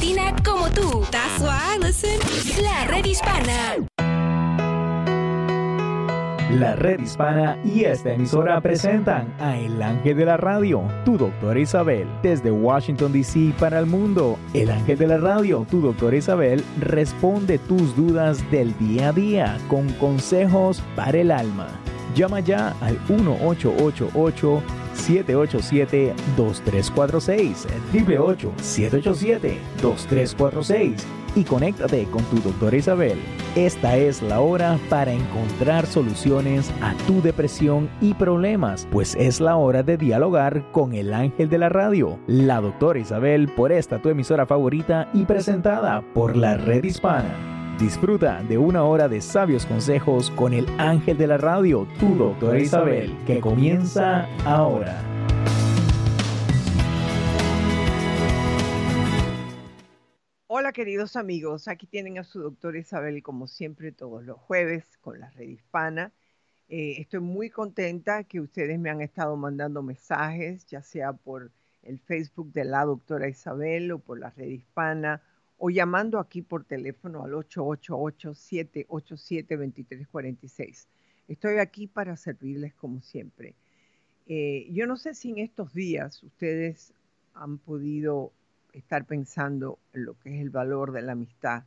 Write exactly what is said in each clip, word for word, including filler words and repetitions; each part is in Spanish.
latina como tú. That's why I listen. La Red Hispana. La Red Hispana y esta emisora presentan a El Ángel de la Radio, tu doctora Isabel. Desde Washington, D C para el mundo, El Ángel de la Radio, tu doctora Isabel, responde tus dudas del día a día con consejos para el alma. Llama ya al uno ocho ocho ocho, siete ocho siete, dos tres cuatro seis, ocho ocho ocho, siete ocho siete, dos tres cuatro seis y conéctate con tu doctora Isabel. Esta es la hora para encontrar soluciones a tu depresión y problemas, pues es la hora de dialogar con el ángel de la radio, la doctora Isabel, por esta tu emisora favorita y presentada por la Red Hispana. Disfruta de una hora de sabios consejos con el ángel de la radio, tu doctora Isabel, que comienza ahora. Hola queridos amigos, aquí tienen a su doctora Isabel como siempre todos los jueves con la Red Hispana. Eh, estoy muy contenta que ustedes me han estado mandando mensajes, ya sea por el Facebook de la doctora Isabel o por la Red Hispana o llamando aquí por teléfono al ocho ocho ocho, siete ocho siete, dos tres cuatro seis. Estoy aquí para servirles como siempre. Eh, yo no sé si en estos días ustedes han podido estar pensando en lo que es el valor de la amistad.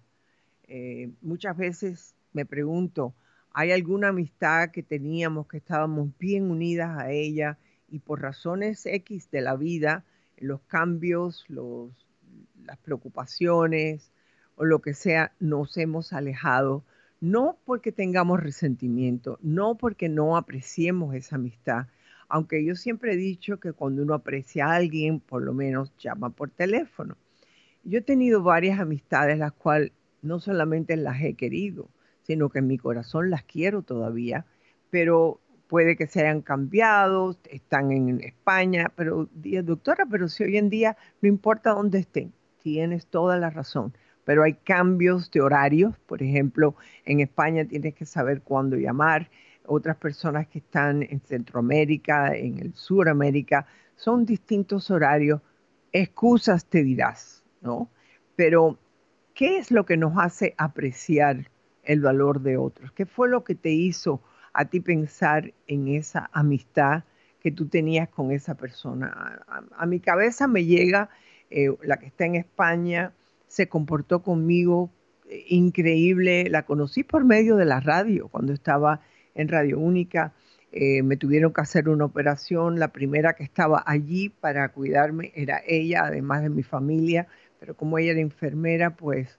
Eh, muchas veces me pregunto, ¿hay alguna amistad que teníamos que estábamos bien unidas a ella y por razones X de la vida, los cambios, los, las preocupaciones o lo que sea, nos hemos alejado? No porque tengamos resentimiento, no porque no apreciemos esa amistad, aunque yo siempre he dicho que cuando uno aprecia a alguien, por lo menos llama por teléfono. Yo he tenido varias amistades, las cuales no solamente las he querido, sino que en mi corazón las quiero todavía, pero puede que se hayan cambiado, están en España, pero doctora, pero si hoy en día no importa dónde estén, tienes toda la razón, pero hay cambios de horarios, por ejemplo, en España tienes que saber cuándo llamar, otras personas que están en Centroamérica, en el Suramérica, son distintos horarios, excusas te dirás, ¿no? Pero, ¿qué es lo que nos hace apreciar el valor de otros? ¿Qué fue lo que te hizo a ti pensar en esa amistad que tú tenías con esa persona? A, a, a mi cabeza me llega eh, la que está en España, se comportó conmigo eh, increíble, la conocí por medio de la radio, cuando estaba en Radio Única, eh, me tuvieron que hacer una operación, la primera que estaba allí para cuidarme era ella, además de mi familia, pero como ella era enfermera, pues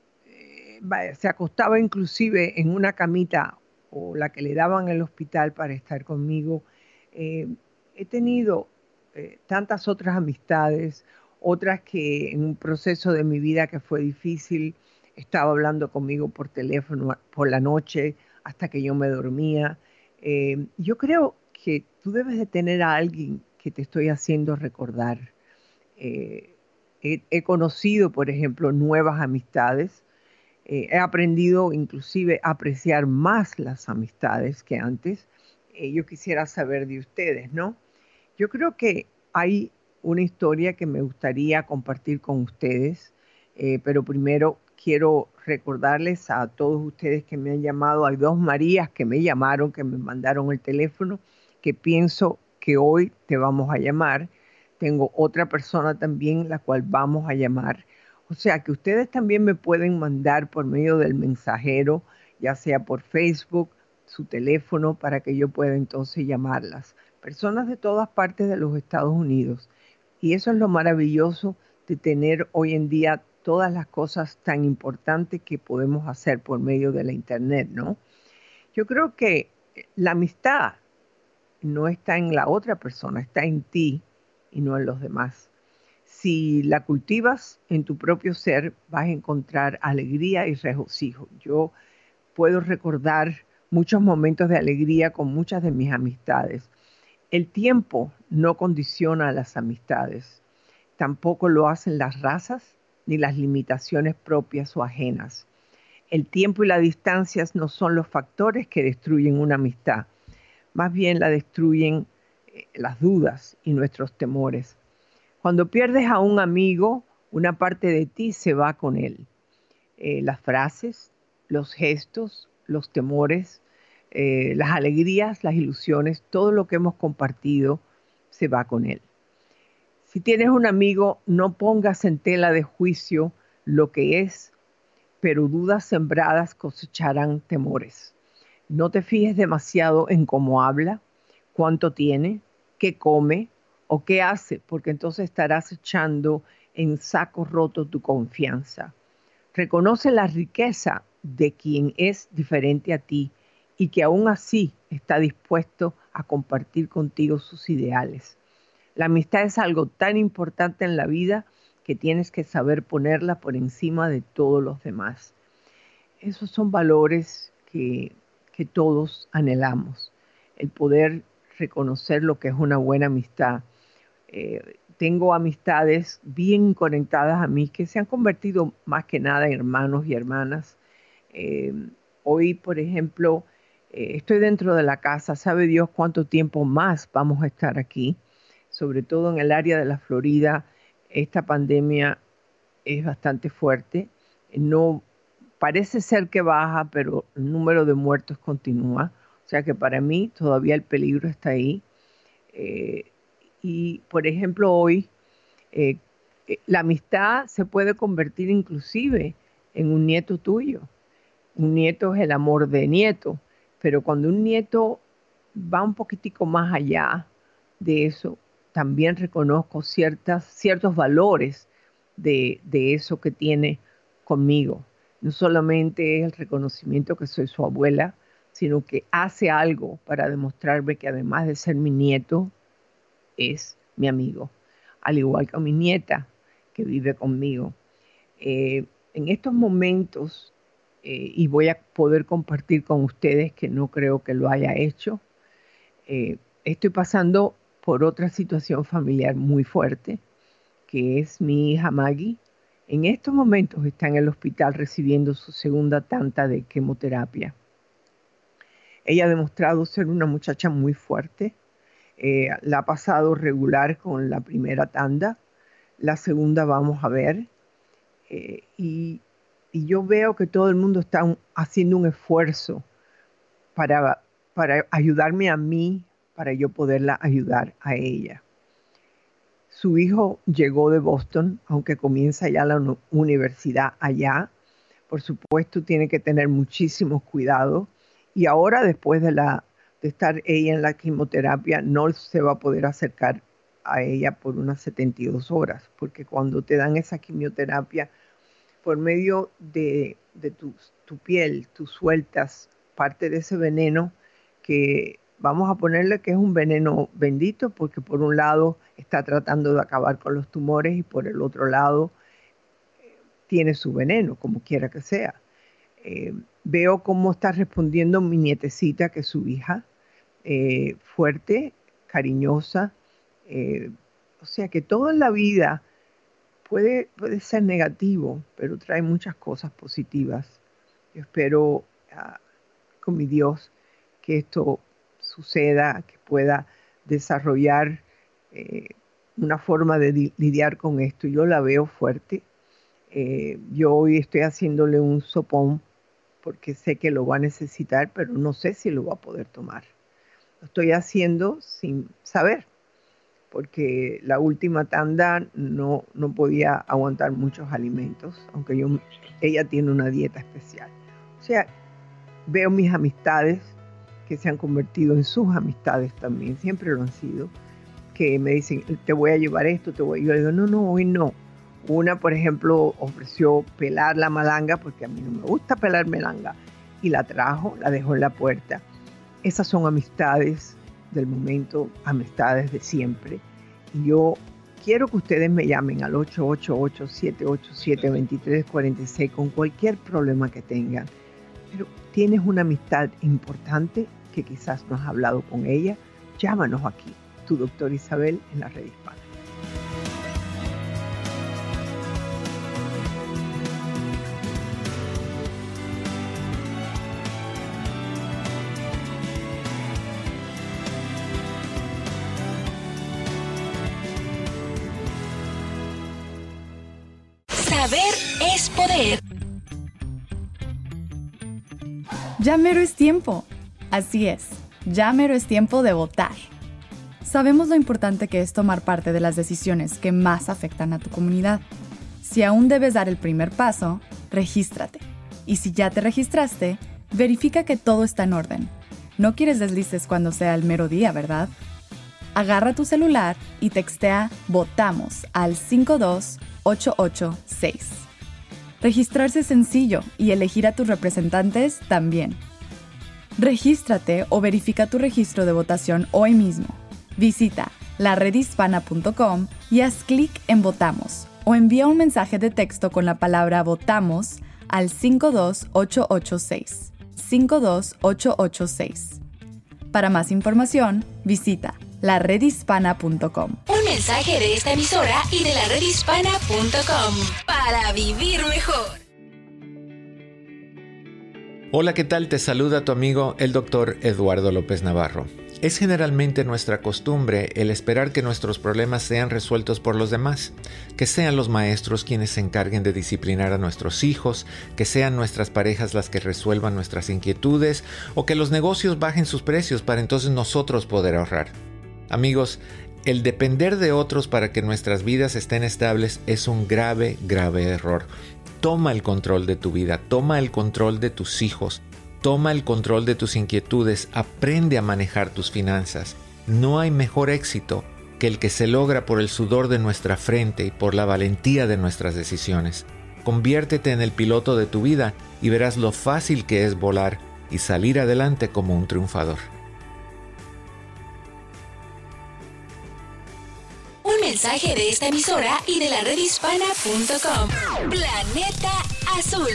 eh, vaya, se acostaba inclusive en una camita o la que le daban en el hospital para estar conmigo. Eh, he tenido eh, tantas otras amistades, otras que en un proceso de mi vida que fue difícil, estaba hablando conmigo por teléfono por la noche hasta que yo me dormía. Eh, yo creo que tú debes de tener a alguien que te estoy haciendo recordar. Eh, he, he conocido, por ejemplo, nuevas amistades. Eh, he aprendido inclusive a apreciar más las amistades que antes. Eh, yo quisiera saber de ustedes, ¿no? Yo creo que hay una historia que me gustaría compartir con ustedes, eh, pero primero quiero recordarles a todos ustedes que me han llamado. Hay dos Marías que me llamaron, que me mandaron el teléfono, que pienso que hoy te vamos a llamar. Tengo otra persona también la cual vamos a llamar. O sea que ustedes también me pueden mandar por medio del mensajero, ya sea por Facebook, su teléfono, para que yo pueda entonces llamarlas. Personas de todas partes de los Estados Unidos. Y eso es lo maravilloso de tener hoy en día todas las cosas tan importantes que podemos hacer por medio de la internet, ¿no? Yo creo que la amistad no está en la otra persona, está en ti y no en los demás. Si la cultivas en tu propio ser, vas a encontrar alegría y regocijo. Yo puedo recordar muchos momentos de alegría con muchas de mis amistades. El tiempo no condiciona a las amistades, tampoco lo hacen las razas ni las limitaciones propias o ajenas. El tiempo y las distancias no son los factores que destruyen una amistad, más bien la destruyen eh, las dudas y nuestros temores. Cuando pierdes a un amigo Una parte de ti se va con él. Eh, las frases, los gestos, los temores, eh, las alegrías, las ilusiones, todo lo que hemos compartido se va con él. Si tienes un amigo, no pongas en tela de juicio lo que es, pero dudas sembradas cosecharán temores. No te fijes demasiado en cómo habla, cuánto tiene, qué come o qué hace, porque entonces estarás echando en saco roto tu confianza. Reconoce la riqueza de quien es diferente a ti y que aún así está dispuesto a compartir contigo sus ideales. La amistad es algo tan importante en la vida que tienes que saber ponerla por encima de todos los demás. Esos son valores que, que todos anhelamos, el poder reconocer lo que es una buena amistad. Eh, tengo amistades bien conectadas a mí que se han convertido más que nada en hermanos y hermanas. Eh, hoy, por ejemplo, eh, estoy dentro de la casa, sabe Dios cuánto tiempo más vamos a estar aquí, sobre todo en el área de la Florida. Esta pandemia es bastante fuerte, no parece ser que baja, pero el número de muertos continúa, o sea que para mí todavía el peligro está ahí. Eh, y por ejemplo hoy, eh, la amistad se puede convertir inclusive en un nieto tuyo. Un nieto es el amor de nieto, pero cuando un nieto va un poquitico más allá de eso, también reconozco ciertas, ciertos valores de, de eso que tiene conmigo. No solamente es el reconocimiento que soy su abuela, sino que hace algo para demostrarme que además de ser mi nieto, es mi amigo, al igual que mi nieta que vive conmigo. Eh, en estos momentos, eh, y voy a poder compartir con ustedes que no creo que lo haya hecho, eh, estoy pasando por otra situación familiar muy fuerte, que es mi hija Maggie. En estos momentos está en el hospital recibiendo su segunda tanda de quimioterapia. Ella ha demostrado ser una muchacha muy fuerte. Eh, la ha pasado regular con la primera tanda, la segunda vamos a ver, eh, y, y yo veo que todo el mundo está un, haciendo un esfuerzo para, para ayudarme a mí, para yo poderla ayudar a ella. Su hijo llegó de Boston, aunque comienza ya la no, universidad allá. Por supuesto, tiene que tener muchísimos cuidados, y ahora después de la de estar ella en la quimioterapia, no se va a poder acercar a ella por unas setenta y dos horas, porque cuando te dan esa quimioterapia, por medio de, de tu, tu piel, tú sueltas parte de ese veneno que vamos a ponerle que es un veneno bendito, porque por un lado está tratando de acabar con los tumores y por el otro lado eh, tiene su veneno, como quiera que sea. Eh, veo cómo está respondiendo mi nietecita, que es su hija, Eh, fuerte, cariñosa, eh, o sea que todo en la vida puede, puede ser negativo, pero trae muchas cosas positivas. Yo espero uh, con mi Dios que esto suceda, que pueda desarrollar eh, una forma de di- lidiar con esto. Yo la veo fuerte. Eh, yo hoy estoy haciéndole un sopón porque sé que lo va a necesitar, pero no sé si lo va a poder tomar. Lo estoy haciendo sin saber, porque la última tanda no, no podía aguantar muchos alimentos, aunque yo, ella tiene una dieta especial. O sea, veo mis amistades que se han convertido en sus amistades también, siempre lo han sido, que me dicen, te voy a llevar esto, te voy a... Yo le digo, no, no, hoy no. Una, por ejemplo, ofreció pelar la malanga, porque a mí no me gusta pelar malanga, y la trajo, la dejó en la puerta. Esas son amistades del momento, amistades de siempre. Y yo quiero que ustedes me llamen al ocho ocho ocho, siete ocho siete, dos tres cuatro seis con cualquier problema que tengan. Pero tienes una amistad importante que quizás no has hablado con ella, llámanos aquí, tu doctor Isabel en la Red Hispana. Saber es poder. Ya mero es tiempo. Así es, ya mero es tiempo de votar. Sabemos lo importante que es tomar parte de las decisiones que más afectan a tu comunidad. Si aún debes dar el primer paso, regístrate. Y si ya te registraste, verifica que todo está en orden. No quieres deslices cuando sea el mero día, ¿verdad? Agarra tu celular y textea VOTAMOS al cinco dos ocho ocho seis. Registrarse es sencillo y elegir a tus representantes también. Regístrate o verifica tu registro de votación hoy mismo. Visita la red hispana punto com y haz clic en Votamos o envía un mensaje de texto con la palabra VOTAMOS al cinco dos ocho ocho seis. cinco dos ocho ocho seis. Para más información, visita la red hispana punto com. Un mensaje de esta emisora y de la red hispana punto com para vivir mejor. Hola, ¿qué tal? Te saluda tu amigo el doctor Eduardo López Navarro. Es generalmente nuestra costumbre el esperar que nuestros problemas sean resueltos por los demás, que sean los maestros quienes se encarguen de disciplinar a nuestros hijos, que sean nuestras parejas las que resuelvan nuestras inquietudes o que los negocios bajen sus precios para entonces nosotros poder ahorrar. Amigos, el depender de otros para que nuestras vidas estén estables es un grave, grave error. Toma el control de tu vida, toma el control de tus hijos. Toma el control de tus inquietudes, aprende a manejar tus finanzas. No hay mejor éxito que el que se logra por el sudor de nuestra frente y por la valentía de nuestras decisiones. Conviértete en el piloto de tu vida y verás lo fácil que es volar y salir adelante como un triunfador. Un mensaje de esta emisora y de la red hispana punto com. Planeta Azul.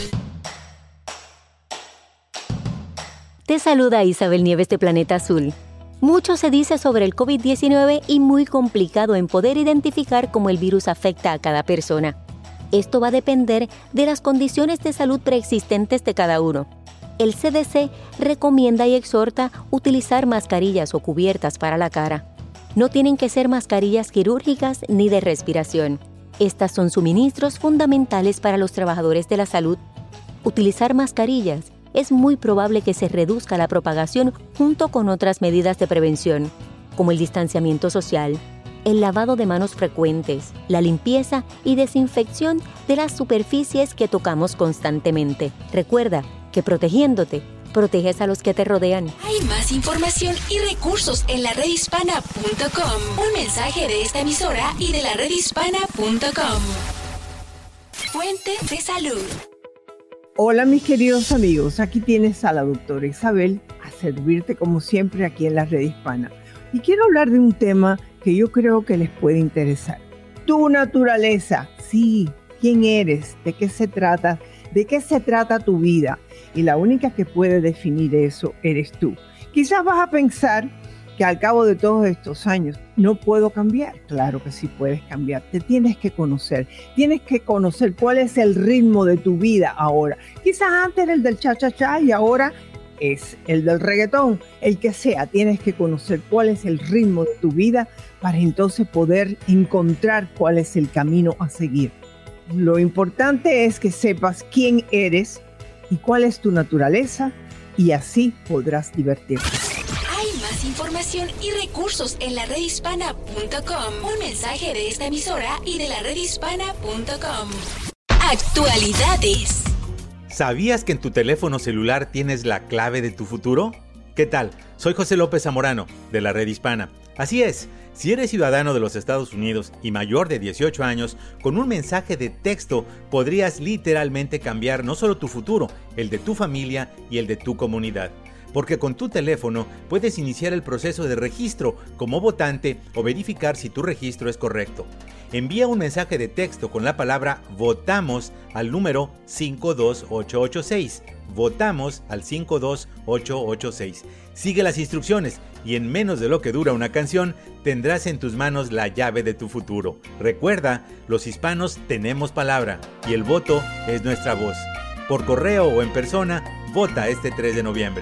Te saluda Isabel Nieves de Planeta Azul. Mucho se dice sobre el COVID diecinueve y muy complicado en poder identificar cómo el virus afecta a cada persona. Esto va a depender de las condiciones de salud preexistentes de cada uno. El C D C recomienda y exhorta utilizar mascarillas o cubiertas para la cara. No tienen que ser mascarillas quirúrgicas ni de respiración. Estas son suministros fundamentales para los trabajadores de la salud. Utilizar mascarillas es muy probable que se reduzca la propagación junto con otras medidas de prevención, como el distanciamiento social, el lavado de manos frecuentes, la limpieza y desinfección de las superficies que tocamos constantemente. Recuerda que protegiéndote, proteges a los que te rodean. Hay más información y recursos en la red hispana punto com. Un mensaje de esta emisora y de la red hispana punto com. Fuente de salud. Hola mis queridos amigos, aquí tienes a la doctora Isabel a servirte como siempre aquí en la red hispana. Y quiero hablar de un tema que yo creo que les puede interesar. Tu naturaleza, sí, ¿quién eres? ¿De qué se trata? ¿De qué se trata tu vida? Y la única que puede definir eso eres tú. Quizás vas a pensar que al cabo de todos estos años no puedo cambiar. Claro que sí puedes cambiar. Te tienes que conocer. Tienes que conocer cuál es el ritmo de tu vida ahora. Quizás antes era el del cha-cha-cha y ahora es el del reggaetón. El que sea, tienes que conocer cuál es el ritmo de tu vida para entonces poder encontrar cuál es el camino a seguir. Lo importante es que sepas quién eres y cuál es tu naturaleza y así podrás divertirte. Hay más información y recursos en la red hispana punto com. Un mensaje de esta emisora y de la red hispana punto com. Actualidades. ¿Sabías que en tu teléfono celular tienes la clave de tu futuro? ¿Qué tal? Soy José López Zamorano, de la Red Hispana. Así es, si eres ciudadano de los Estados Unidos y mayor de dieciocho años, con un mensaje de texto podrías literalmente cambiar no solo tu futuro, el de tu familia y el de tu comunidad. Porque con tu teléfono puedes iniciar el proceso de registro como votante o verificar si tu registro es correcto. Envía un mensaje de texto con la palabra VOTAMOS al número cinco dos ocho ocho seis. Votamos al cinco dos ocho ocho seis. Sigue las instrucciones y en menos de lo que dura una canción tendrás en tus manos la llave de tu futuro. Recuerda, los hispanos tenemos palabra y el voto es nuestra voz. Por correo o en persona, vota este tres de noviembre.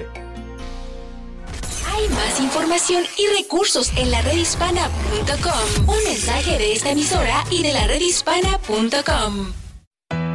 Hay más información y recursos en la red hispana punto com. Un mensaje de esta emisora y de la red hispana punto com.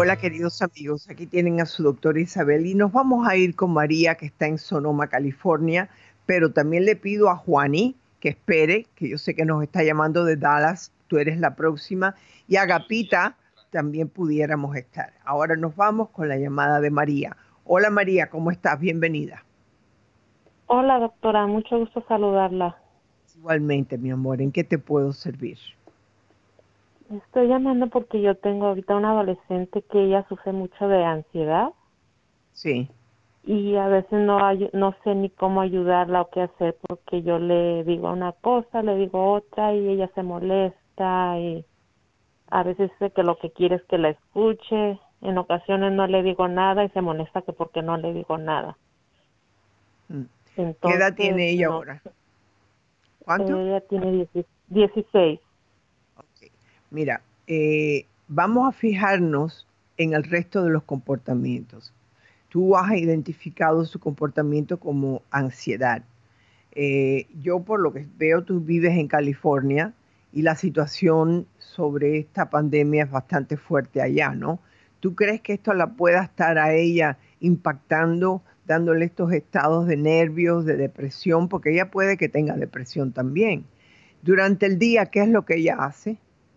Hola queridos amigos, aquí tienen a su doctora Isabel y nos vamos a ir con María que está en Sonoma, California, pero también le pido a Juani que espere, que yo sé que nos está llamando de Dallas, tú eres la próxima, y a Agapita también pudiéramos estar. Ahora nos vamos con la llamada de María. Hola María, ¿cómo estás? Bienvenida. Hola doctora, mucho gusto saludarla. Igualmente, mi amor, ¿en qué te puedo servir? Estoy llamando porque yo tengo ahorita una adolescente que ella sufre mucho de ansiedad. Sí. Y a veces no hay, no sé ni cómo ayudarla o qué hacer porque yo le digo una cosa, le digo otra y ella se molesta y a veces sé que lo que quiere es que la escuche. En ocasiones no le digo nada y se molesta que porque no le digo nada. Entonces, ¿qué edad tiene ella no, ahora? ¿Cuánto? Ella tiene dieciséis. Okay. Mira, eh, vamos a fijarnos en el resto de los comportamientos. Tú has identificado su comportamiento como ansiedad. Eh, yo por lo que veo, tú vives en California y la situación sobre esta pandemia es bastante fuerte allá, ¿no? ¿Tú crees que esto la pueda estar a ella impactando, dándole estos estados de nervios, de depresión? Porque ella puede que tenga depresión también. Durante el día, ¿qué es lo que ella hace?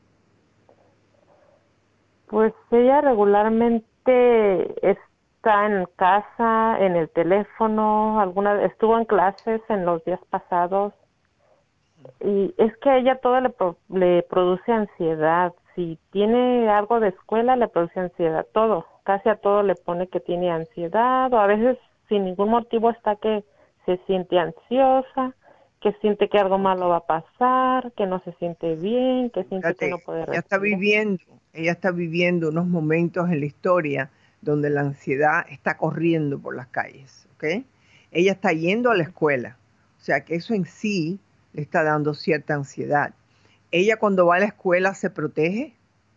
Pues ella regularmente está en casa, en el teléfono, alguna estuvo en clases en los días pasados y es que a ella todo le, le produce ansiedad. Si tiene algo de escuela le produce ansiedad, todo, casi a todo le pone que tiene ansiedad o a veces sin ningún motivo está que se siente ansiosa, que siente que algo malo va a pasar, que no se siente bien, que siente Fíjate, que no puede respirar. Ella está viviendo, ella está viviendo unos momentos en la historia donde la ansiedad está corriendo por las calles, ¿ok? Ella está yendo a la escuela, o sea que eso en sí le está dando cierta ansiedad. ¿Ella cuando va a la escuela se protege?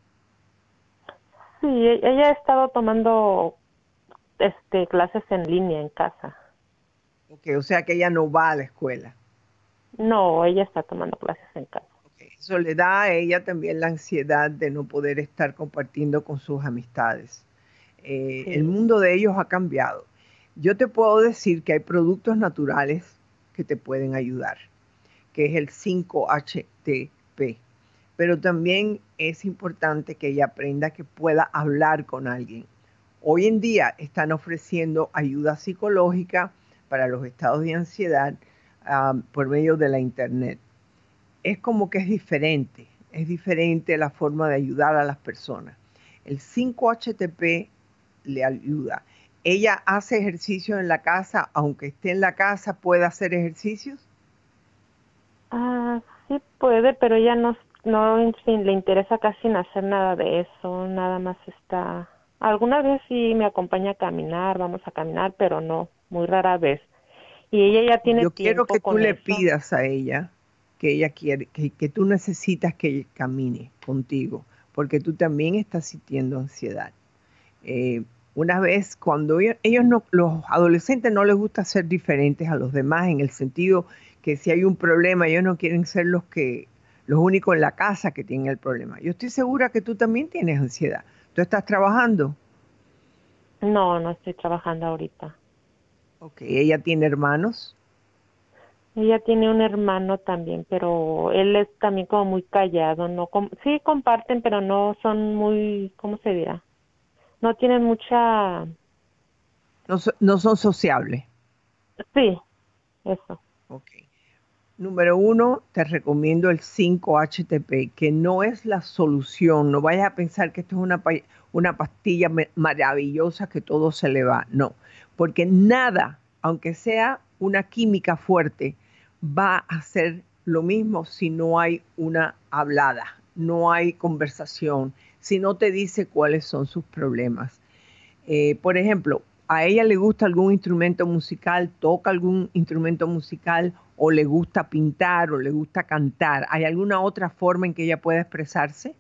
Sí, ella ha estado tomando este clases en línea en casa. Okay, o sea que ella no va a la escuela. No, ella está tomando clases en casa. Okay, eso le da a ella también la ansiedad de no poder estar compartiendo con sus amistades. Eh, Sí. El mundo de ellos ha cambiado. Yo te puedo decir que hay productos naturales que te pueden ayudar, que es el cinco H T P. Pero también es importante que ella aprenda que pueda hablar con alguien. Hoy en día están ofreciendo ayuda psicológica para los estados de ansiedad um, por medio de la internet. Es como que es diferente, es diferente la forma de ayudar a las personas. El cinco H T P le ayuda. ¿Ella hace ejercicio en la casa, aunque esté en la casa, puede hacer ejercicios? Ah, sí puede, pero ella no, no en fin, le interesa casi en hacer nada de eso, nada más está... Alguna vez sí me acompaña a caminar, vamos a caminar, pero no, muy rara vez. Y ella ya tiene Yo quiero tiempo que tú con le eso. pidas a ella que ella quiere, que, que tú necesitas que ella camine contigo, porque tú también estás sintiendo ansiedad. Eh, una vez cuando ellos, ellos no, los adolescentes no les gusta ser diferentes a los demás en el sentido que si hay un problema ellos no quieren ser los que los únicos en la casa que tienen el problema. Yo estoy segura que tú también tienes ansiedad. ¿Tú estás trabajando? No, no estoy trabajando ahorita. Ok, ¿ella tiene hermanos? Ella tiene un hermano también, pero él es también como muy callado, no com- sí comparten, pero no son muy, ¿cómo se dirá? No tienen mucha, No, so- no son sociables. sí, eso. Ok. Número uno, te recomiendo el cinco H T P, que no es la solución. No vayas a pensar que esto es una, pa- una pastilla me- maravillosa que todo se le va. No, porque nada, aunque sea una química fuerte, va a hacer lo mismo si no hay una hablada, no hay conversación, si no te dice cuáles son sus problemas. Eh, por ejemplo, ¿a ella le gusta algún instrumento musical? ¿Toca algún instrumento musical? ¿O le gusta pintar? ¿O le gusta cantar? ¿Hay alguna otra forma en que ella pueda expresarse?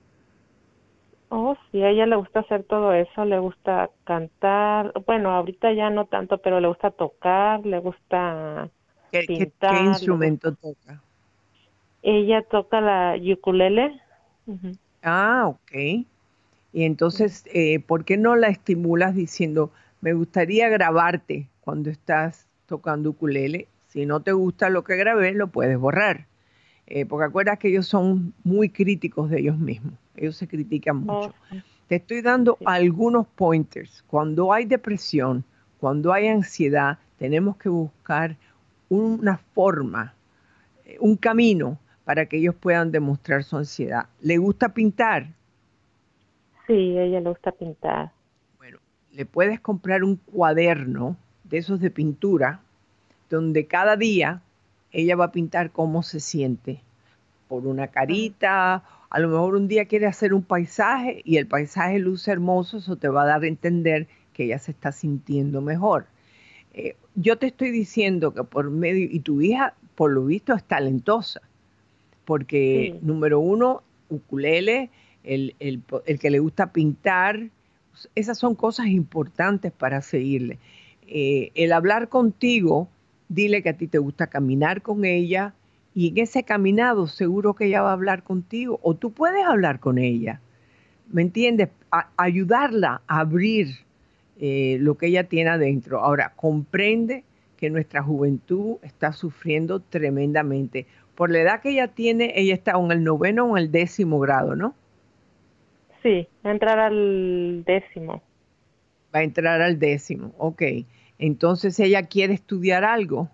Oh, sí, a ella le gusta hacer todo eso, le gusta cantar, bueno, ahorita ya no tanto, pero le gusta tocar, le gusta ¿Qué, qué- qué pintar, le instrumento gusta... toca? Ella toca la ukulele. Ujú. Ah, ok. Y entonces, eh, ¿por qué no la estimulas diciendo, me gustaría grabarte cuando estás tocando ukulele? Si no te gusta lo que grabé, lo puedes borrar. Eh, porque acuerdas que ellos son muy críticos de ellos mismos. Ellos se critican mucho. Oh, Te estoy dando sí. algunos pointers. Cuando hay depresión, cuando hay ansiedad, tenemos que buscar una forma, un camino para que ellos puedan demostrar su ansiedad. ¿Le gusta pintar? Sí, a ella le gusta pintar. Bueno, le puedes comprar un cuaderno de esos de pintura, donde cada día ella va a pintar cómo se siente, por una carita, a lo mejor un día quiere hacer un paisaje y el paisaje luce hermoso, eso te va a dar a entender que ella se está sintiendo mejor. Eh, yo te estoy diciendo que por medio, y tu hija por lo visto es talentosa, porque Sí. número uno, ukulele, el, el, el que le gusta pintar, esas son cosas importantes para seguirle. Eh, el hablar contigo, dile que a ti te gusta caminar con ella y en ese caminado seguro que ella va a hablar contigo o tú puedes hablar con ella. ¿Me entiendes? A- ayudarla a abrir eh, lo que ella tiene adentro. Ahora, comprende que nuestra juventud está sufriendo tremendamente. Por la edad que ella tiene, ella está en el noveno o en el décimo grado, ¿no? Sí, a entrar al décimo. Va a entrar al décimo, ok. Entonces ella quiere estudiar algo.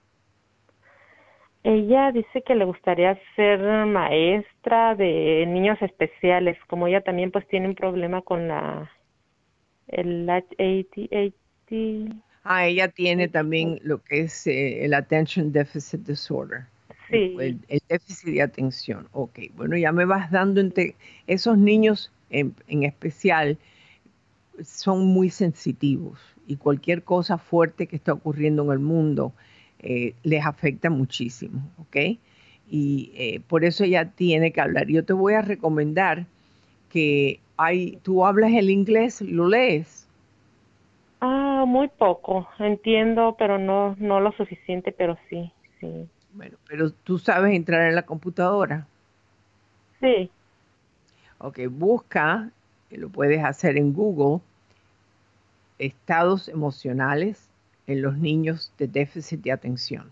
Ella dice que le gustaría ser maestra de niños especiales, como ella también pues tiene un problema con la el A D H D. Ah, ella tiene también lo que es eh, el Attention Deficit Disorder. Sí. El, el déficit de atención. Ok, bueno, ya me vas dando entre esos niños en, en especial son muy sensitivos y cualquier cosa fuerte que está ocurriendo en el mundo eh, les afecta muchísimo, ¿ok? Y eh, por eso ella tiene que hablar. Yo te voy a recomendar que hay, tú hablas el inglés, ¿lo lees? Ah, muy poco. Entiendo, pero no no lo suficiente, pero sí, sí. Bueno, pero tú sabes entrar en la computadora. Sí. Ok, busca, lo puedes hacer en Google, estados emocionales en los niños de déficit de atención.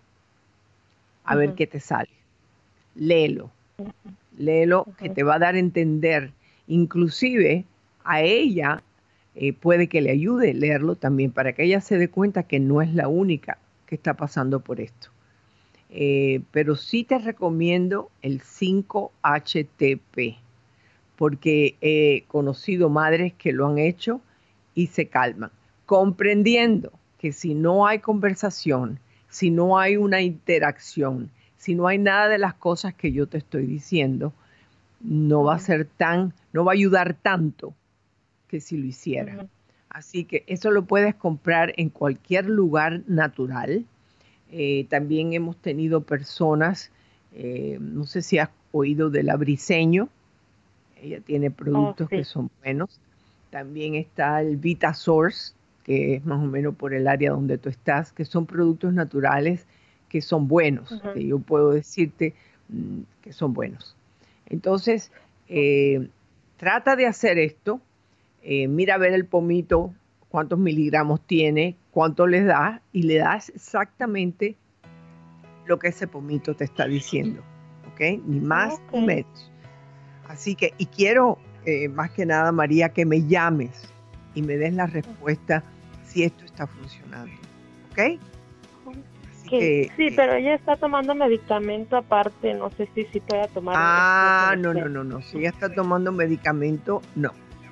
A ver Ujú. qué te sale. Léelo. Léelo, que te va a dar a entender. Inclusive a ella eh, puede que le ayude leerlo también para que ella se dé cuenta que no es la única que está pasando por esto. Eh, pero sí te recomiendo el cinco H T P, porque he conocido madres que lo han hecho y se calman, comprendiendo que si no hay conversación, si no hay una interacción, si no hay nada de las cosas que yo te estoy diciendo, no va a ser tan, no va a ayudar tanto que si lo hiciera. Ujú. Así que eso lo puedes comprar en cualquier lugar natural. Eh, también hemos tenido personas, eh, no sé si has oído de la Briseño, ella tiene productos Oh, sí. que son buenos. También está el Vita Source, que es más o menos por el área donde tú estás, que son productos naturales que son buenos, Ujú. que yo puedo decirte mm, que son buenos. Entonces, eh, trata de hacer esto, eh, mira a ver el pomito, cuántos miligramos tiene, cuánto le das, y le das exactamente lo que ese pomito te está diciendo, ¿ok? Ni más Ok. ni menos. Así que, y quiero, eh, más que nada, María, que me llames y me des la respuesta si esto está funcionando, ¿ok? Así Que- que, sí, eh, pero ella está tomando medicamento aparte, no sé si si pueda tomar. ah, esto no, que no, le- no, no, si ella está tomando medicamento, no.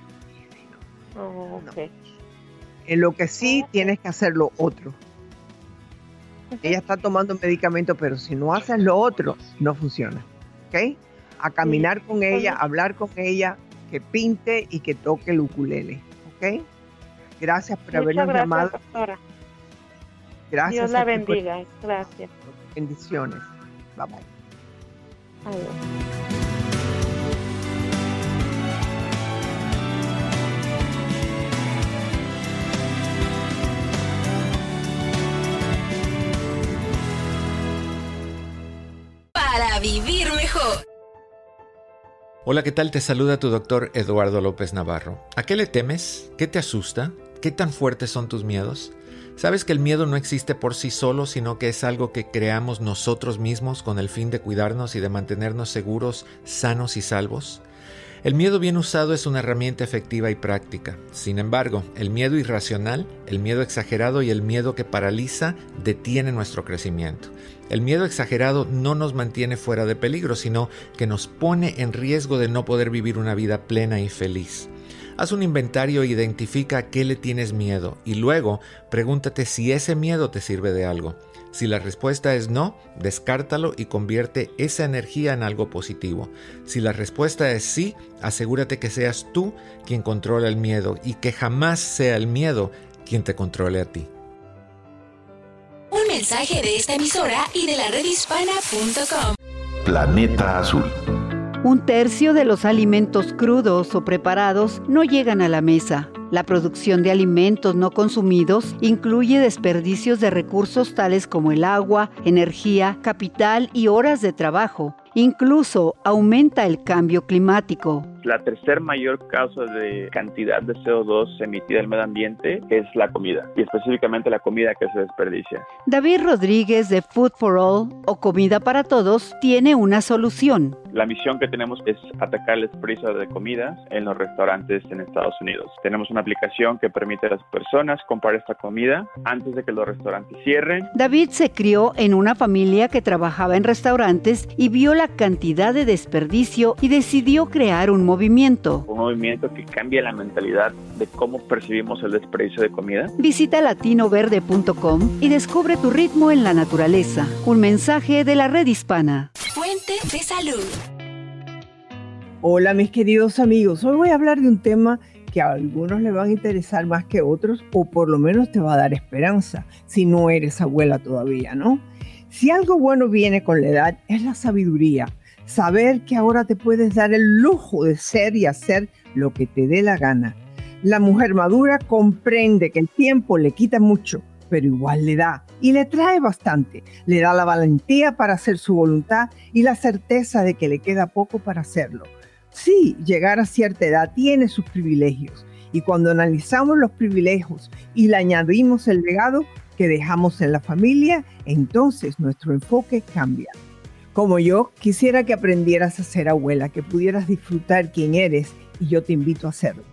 Oh, ok. En lo que sí Ok. tienes que hacer lo otro. Ella está tomando medicamento, pero si no haces lo otro, no funciona, ¿ok? A caminar con ella, Oye. hablar con ella, que pinte y que toque el ukulele, ¿ok? Gracias por Muchas habernos gracias, llamado. doctora. Gracias Dios la a ti por- bendiga. Gracias. Bendiciones. Bye bye. Adiós. Para vivir mejor. Hola, ¿qué tal? Te saluda tu doctor Eduardo López Navarro. ¿A qué le temes? ¿Qué te asusta? ¿Qué tan fuertes son tus miedos? ¿Sabes que el miedo no existe por sí solo, sino que es algo que creamos nosotros mismos con el fin de cuidarnos y de mantenernos seguros, sanos y salvos? El miedo bien usado es una herramienta efectiva y práctica. Sin embargo, el miedo irracional, el miedo exagerado y el miedo que paraliza detiene nuestro crecimiento. El miedo exagerado no nos mantiene fuera de peligro, sino que nos pone en riesgo de no poder vivir una vida plena y feliz. Haz un inventario e identifica a qué le tienes miedo y luego pregúntate si ese miedo te sirve de algo. Si la respuesta es no, descártalo y convierte esa energía en algo positivo. Si la respuesta es sí, asegúrate que seas tú quien controla el miedo y que jamás sea el miedo quien te controle a ti. Un mensaje de esta emisora y de la red hispana punto com. Planeta Azul. Un tercio de los alimentos crudos o preparados no llegan a la mesa. La producción de alimentos no consumidos incluye desperdicios de recursos tales como el agua, energía, capital y horas de trabajo. Incluso aumenta el cambio climático. La tercer mayor causa de cantidad de C O dos emitida al medio ambiente es la comida, y específicamente la comida que se desperdicia. David Rodríguez de Food for All, o Comida para Todos, tiene una solución. La misión que tenemos es atacar el desperdicio de comida en los restaurantes en Estados Unidos. Tenemos una aplicación que permite a las personas comprar esta comida antes de que los restaurantes cierren. David se crió en una familia que trabajaba en restaurantes y vio la cantidad de desperdicio y decidió crear un movimiento. Un movimiento que cambia la mentalidad de cómo percibimos el desperdicio de comida. Visita latino verde punto com y descubre tu ritmo en la naturaleza. Un mensaje de la red hispana. Fuente de salud. Hola mis queridos amigos, hoy voy a hablar de un tema que a algunos les van a interesar más que otros, o por lo menos te va a dar esperanza, si no eres abuela todavía, ¿no? Si algo bueno viene con la edad, es la sabiduría. Saber que ahora te puedes dar el lujo de ser y hacer lo que te dé la gana. La mujer madura comprende que el tiempo le quita mucho, pero igual le da, y le trae bastante. Le da la valentía para hacer su voluntad y la certeza de que le queda poco para hacerlo. Sí, llegar a cierta edad tiene sus privilegios, y cuando analizamos los privilegios y le añadimos el legado que dejamos en la familia, entonces nuestro enfoque cambia. Como yo, quisiera que aprendieras a ser abuela, que pudieras disfrutar quién eres, y yo te invito a hacerlo.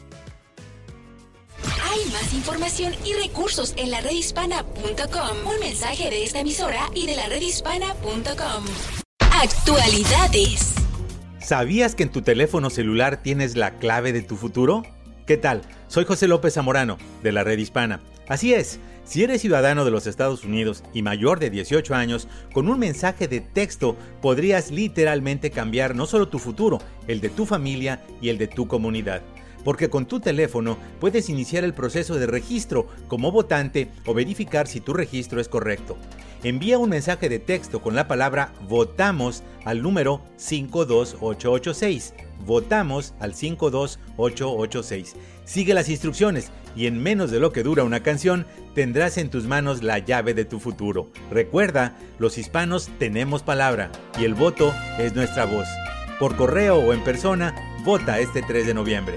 Hay más información y recursos en la red hispana punto com. Un mensaje de esta emisora y de la red hispana punto com. Actualidades. ¿Sabías que en tu teléfono celular tienes la clave de tu futuro? ¿Qué tal? Soy José López Zamorano, de la Red Hispana. Así es, si eres ciudadano de los Estados Unidos y mayor de dieciocho años, con un mensaje de texto podrías literalmente cambiar no solo tu futuro, el de tu familia y el de tu comunidad. Porque con tu teléfono puedes iniciar el proceso de registro como votante o verificar si tu registro es correcto. Envía un mensaje de texto con la palabra VOTAMOS al número cinco dos ocho ocho seis. Votamos al cinco dos ocho ocho seis. Sigue las instrucciones y en menos de lo que dura una canción, tendrás en tus manos la llave de tu futuro. Recuerda, los hispanos tenemos palabra y el voto es nuestra voz. Por correo o en persona, vota este tres de noviembre.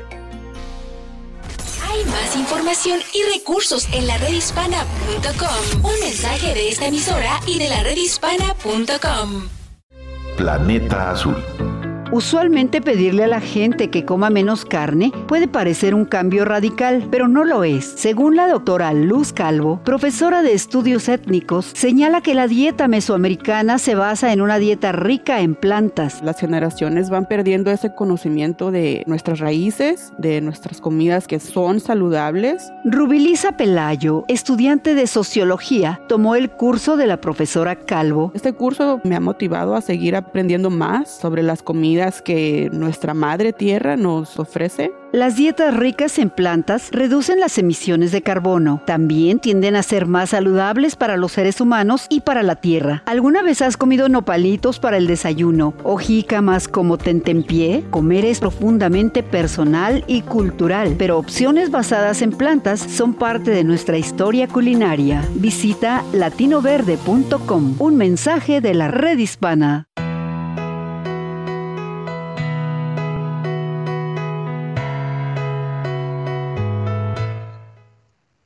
Hay más información y recursos en la red hispana punto com. Un mensaje de esta emisora y de la red hispana punto com. Planeta Azul. Usualmente pedirle a la gente que coma menos carne puede parecer un cambio radical, pero no lo es. Según la doctora Luz Calvo, profesora de estudios étnicos, señala que la dieta mesoamericana se basa en una dieta rica en plantas. Las generaciones van perdiendo ese conocimiento de nuestras raíces, de nuestras comidas que son saludables. Rubilisa Pelayo, estudiante de sociología, tomó el curso de la profesora Calvo. Este curso me ha motivado a seguir aprendiendo más sobre las comidas que nuestra madre tierra nos ofrece. Las dietas ricas en plantas reducen las emisiones de carbono. También tienden a ser más saludables para los seres humanos y para la tierra. ¿Alguna vez has comido nopalitos para el desayuno o jícamas como tentempié? Comer es profundamente personal y cultural, pero opciones basadas en plantas son parte de nuestra historia culinaria. Visita latino verde punto com. Un mensaje de la Red Hispana.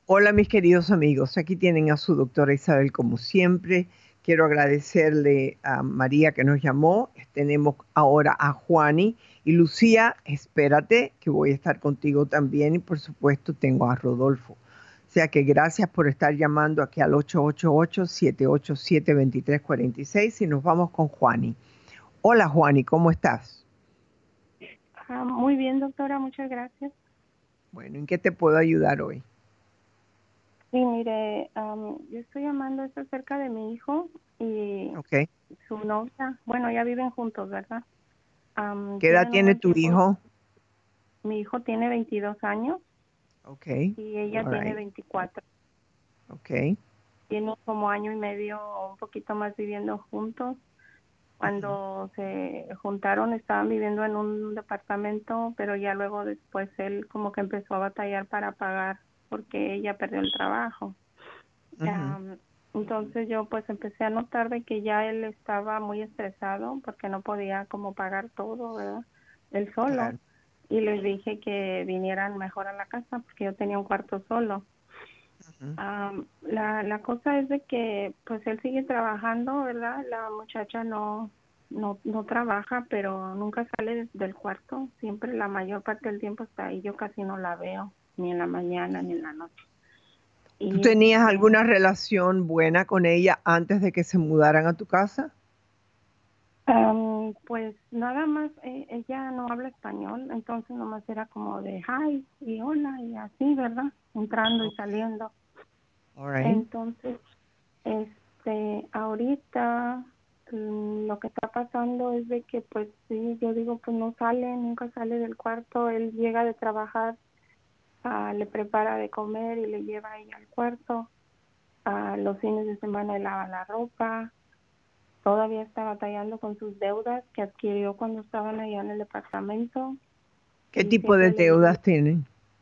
Hola mis queridos amigos, aquí tienen a su doctora Isabel como siempre. Quiero agradecerle a María que nos llamó. Tenemos ahora a Juani y Lucía, espérate que voy a estar contigo también y por supuesto tengo a Rodolfo. O sea que gracias por estar llamando aquí al ocho ocho ocho, siete ocho siete, dos tres cuatro seis y nos vamos con Juani. Hola Juani, ¿cómo estás? Ah, muy bien, doctora, muchas gracias. Bueno, ¿en qué te puedo ayudar hoy? Sí, mire, um, yo estoy llamando esto acerca de mi hijo y Okay. su novia. Bueno, ya viven juntos, ¿verdad? Um, ¿Qué edad tiene tienen un tu buen tiempo. hijo? Mi hijo tiene veintidós años Okay. y ella All tiene right. veinticuatro. Okay. Tienen como año y medio o un poquito más viviendo juntos. Cuando se juntaron estaban viviendo en un departamento, pero ya luego después él como que empezó a batallar para pagar porque ella perdió el trabajo. Uh-huh. Um, entonces yo pues empecé a notar de que ya él estaba muy estresado porque no podía como pagar todo, ¿verdad? Él solo. Claro. Y les dije que vinieran mejor a la casa porque yo tenía un cuarto solo. Uh-huh. Um, la, la cosa es de que pues él sigue trabajando, ¿verdad? La muchacha no no no trabaja, pero nunca sale del cuarto. Siempre la mayor parte del tiempo está ahí. Yo casi no la veo, ni en la mañana ni en la noche. ¿Tú Y tenías este, alguna relación buena con ella antes de que se mudaran a tu casa? Um, pues nada más, eh, ella no habla español, entonces nomás era como de hi y hola y así, ¿verdad? Entrando y saliendo. All right. Entonces, este, ahorita mm, lo que está pasando es de que pues sí, yo digo pues no sale, nunca sale del cuarto, él llega de trabajar, ah, le prepara de comer y le lleva a ella al cuarto, ah, los fines de semana le lava la ropa. Todavía está batallando con sus deudas que adquirió cuando estaban allá en el departamento. ¿Qué Y tipo de siempre le deudas digo, tienen?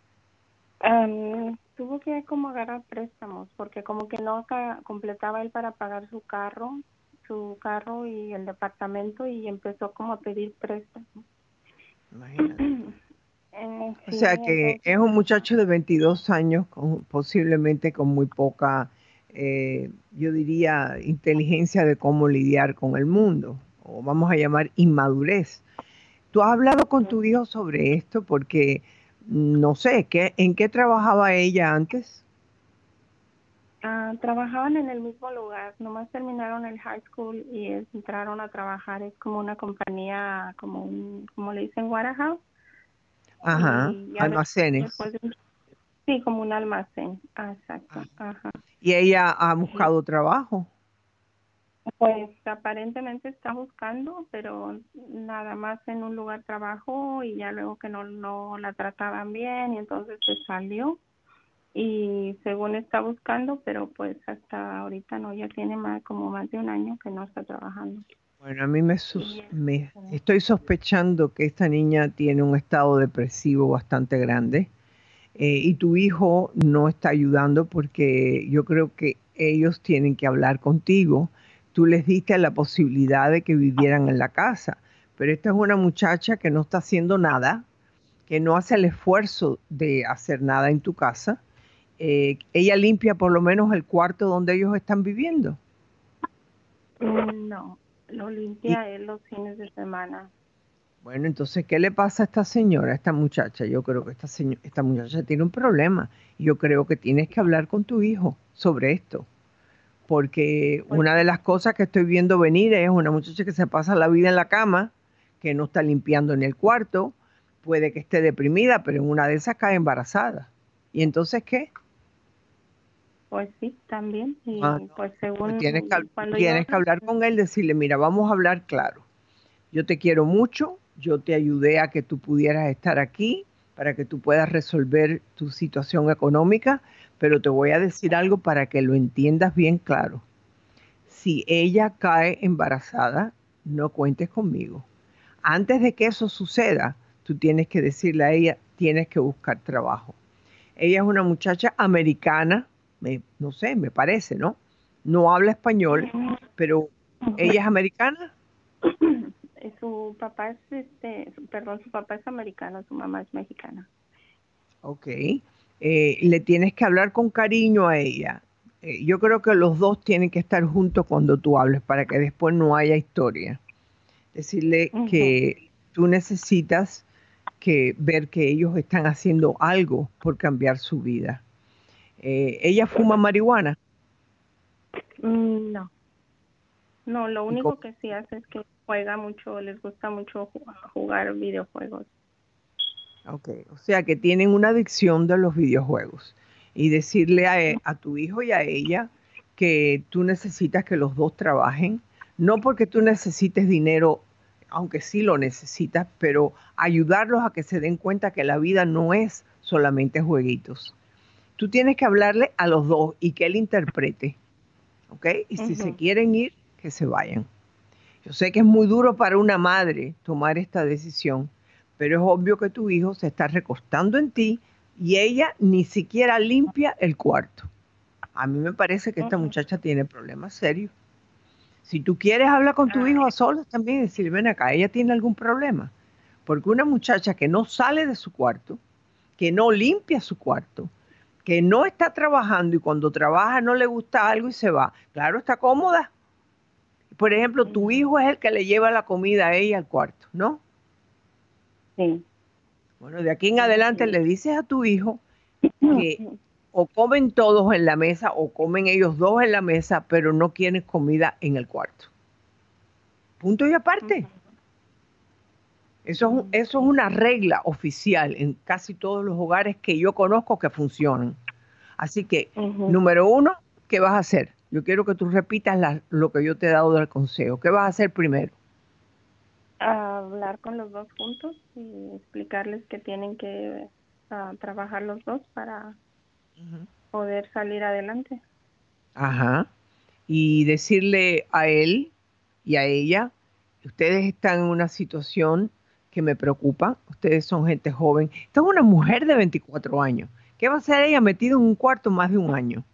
um, tuvo que como agarrar préstamos porque como que no ca- completaba él para pagar su carro, su carro y el departamento y empezó como a pedir préstamos. Imagínate. Eh, O sí, sea que entonces, es un muchacho de veintidós años, con, posiblemente con muy poca, eh, yo diría, inteligencia de cómo lidiar con el mundo, o vamos a llamar inmadurez. ¿Tú has hablado con tu hijo sobre esto? Porque, no sé, ¿qué, ¿en qué trabajaba ella antes? ah, trabajaban en el mismo lugar, nomás terminaron el high school y es- entraron a trabajar, es como una compañía, como un, como le dicen, warehouse. Ajá, Y ya de- almacenes. después de un- sí, como un almacén, ah, exacto, ajá. ¿Y ella ha Y buscado trabajo? pues aparentemente está buscando, pero nada más en un lugar trabajo y ya luego que no no la trataban bien y entonces se salió y según está buscando, pero pues hasta ahorita no, ya tiene más como más de un año que no está trabajando. Bueno, a mí me, sus- me estoy sospechando que esta niña tiene un estado depresivo bastante grande. Eh, y tu hijo no está ayudando porque yo creo que ellos tienen que hablar contigo. Tú les diste la posibilidad de que vivieran en la casa, pero esta es una muchacha que no está haciendo nada, que no hace el esfuerzo de hacer nada en tu casa. Eh, ella limpia por lo menos el cuarto donde ellos están viviendo. Mm, No, lo Y limpia él los fines de semana. bueno, entonces, ¿qué le pasa a esta señora, a esta muchacha? Yo creo que esta, seño- esta muchacha tiene un problema. Yo creo que tienes que hablar con tu hijo sobre esto. Porque Pues una de las cosas que estoy viendo venir es una muchacha que se pasa la vida en la cama, que no está limpiando en el cuarto, puede que esté deprimida, pero en una de esas cae embarazada. ¿Y entonces qué? pues sí, también y Ah, no, pues pues según tienes que, hab- cuando yo tienes que hablar con él, decirle, mira, vamos a hablar claro. Yo te quiero mucho, yo te ayudé a que tú pudieras estar aquí para que tú puedas resolver tu situación económica, pero te voy a decir algo para que lo entiendas bien claro. Si ella cae embarazada, no cuentes conmigo. Antes de que eso suceda, tú tienes que decirle a ella, tienes que buscar trabajo. Ella es una muchacha americana, me- no sé, me parece, ¿no? No habla español, pero ella es americana. su papá es este, su- perdón, su papá es americano, su mamá es mexicana. Ok, eh, le tienes que hablar con cariño a ella. Eh, yo creo que los dos tienen que estar juntos cuando tú hables para que después no haya historia. Decirle uh-huh. que tú necesitas que ver que ellos están haciendo algo por cambiar su vida. Eh, ¿Ella fuma marihuana? Mm, no. No, lo único que sí hace es que juega mucho, les gusta mucho jugar videojuegos. Ok, o sea que tienen una adicción de los videojuegos. Y decirle a, a tu hijo y a ella que tú necesitas que los dos trabajen, no porque tú necesites dinero, aunque sí lo necesitas, pero ayudarlos a que se den cuenta que la vida no es solamente jueguitos. Tú tienes que hablarle a los dos y que él interprete, ¿ok? Y uh-huh. si se quieren ir, que se vayan. Yo sé que es muy duro para una madre tomar esta decisión, pero es obvio que tu hijo se está recostando en ti y ella ni siquiera limpia el cuarto. A mí me parece que esta muchacha tiene problemas serios. Si tú quieres hablar con tu hijo a solas también, decir, ven acá, ella tiene algún problema. Porque una muchacha que no sale de su cuarto, que no limpia su cuarto, que no está trabajando y cuando trabaja no le gusta algo y se va, claro, está cómoda. Por ejemplo, tu hijo es el que le lleva la comida a ella al cuarto, ¿no? Sí. Bueno, de aquí en adelante sí. le dices a tu hijo que o comen todos en la mesa o comen ellos dos en la mesa, pero no quieren comida en el cuarto. Punto y aparte. Eso es, un, eso es una regla oficial en casi todos los hogares que yo conozco que funcionan. Así que, uh-huh. número uno, ¿qué vas a hacer? Yo quiero que tú repitas la, lo que yo te he dado del consejo. ¿Qué vas a hacer primero? Hablar con los dos juntos y explicarles que tienen que uh, trabajar los dos para uh-huh. poder salir adelante. Ajá. Y decirle a él y a ella, ustedes están en una situación que me preocupa, ustedes son gente joven. Esta es una mujer de veinticuatro años. ¿Qué va a hacer ella metida en un cuarto más de un año?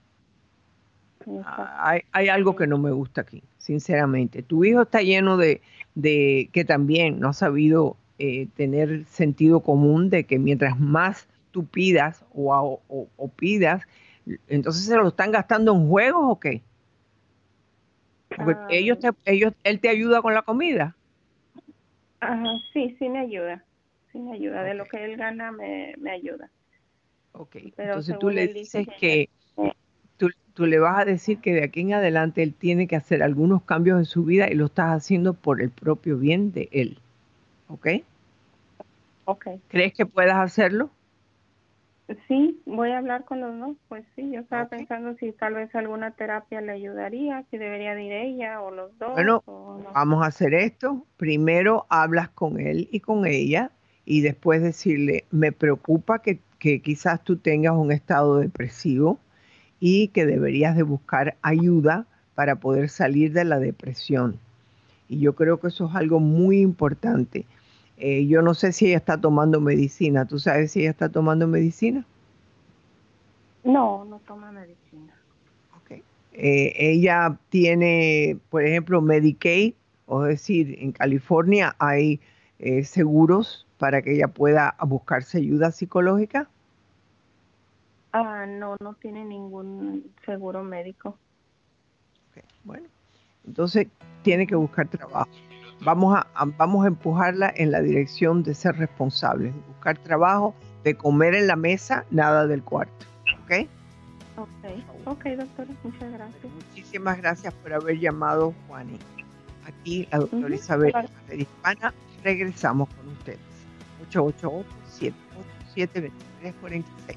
Hay, hay algo que no me gusta aquí, sinceramente. Tu hijo está lleno de, de que también no ha sabido eh, tener sentido común de que mientras más tú pidas o, o, o pidas, entonces se lo están gastando en juegos o qué? Porque uh, ellos te, ellos, él te ayuda con la comida. Uh, sí, sí me ayuda. Sí me ayuda. Okay. De lo que él gana me, me ayuda. Ok, pero entonces tú le dices que, que tú, tú le vas a decir que de aquí en adelante él tiene que hacer algunos cambios en su vida y lo estás haciendo por el propio bien de él. ¿Ok? Ok. ¿Crees que puedas hacerlo? Sí, voy a hablar con los dos. Pues sí, yo estaba okay. pensando si tal vez alguna terapia le ayudaría, si debería de ir ella o los dos. Bueno, o no. Vamos a hacer esto. Primero hablas con él y con ella y después decirle, me preocupa que, que quizás tú tengas un estado depresivo y que deberías de buscar ayuda para poder salir de la depresión. Y yo creo que eso es algo muy importante. Eh, yo no sé si ella está tomando medicina. ¿Tú sabes si ella está tomando medicina? No, no toma medicina. Okay. Eh, ella tiene, por ejemplo, Medicaid, es decir, en California hay eh, seguros para que ella pueda buscarse ayuda psicológica. Ah, no, no tiene ningún seguro médico. Okay. Bueno, entonces tiene que buscar trabajo. Vamos a, a, vamos a empujarla en la dirección de ser responsables, de buscar trabajo, de comer en la mesa, nada del cuarto. ¿Ok? Ok, ok, doctora, muchas gracias. Muchísimas gracias por haber llamado, Juani. Aquí la doctora uh-huh. Isabel, la red hispana, regresamos con ustedes. ocho ocho ocho, siete ocho siete, dos tres cuatro seis.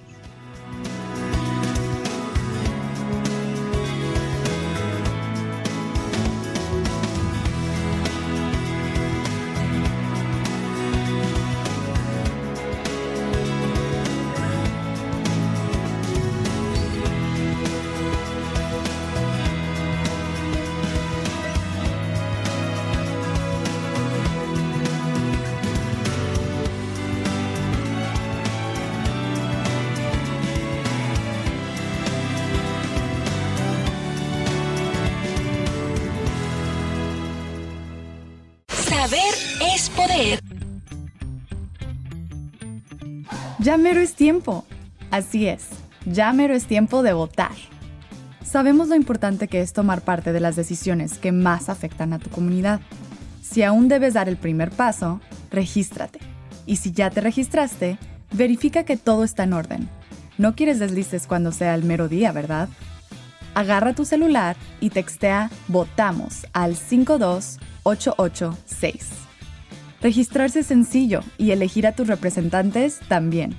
Saber es poder. Ya mero es tiempo. Así es, ya mero es tiempo de votar. Sabemos lo importante que es tomar parte de las decisiones que más afectan a tu comunidad. Si aún debes dar el primer paso, regístrate. Y si ya te registraste, verifica que todo está en orden. No quieres deslices cuando sea el mero día, ¿verdad? Agarra tu celular y textea VOTAMOS al cinco dos ocho ocho seis. Registrarse es sencillo y elegir a tus representantes también.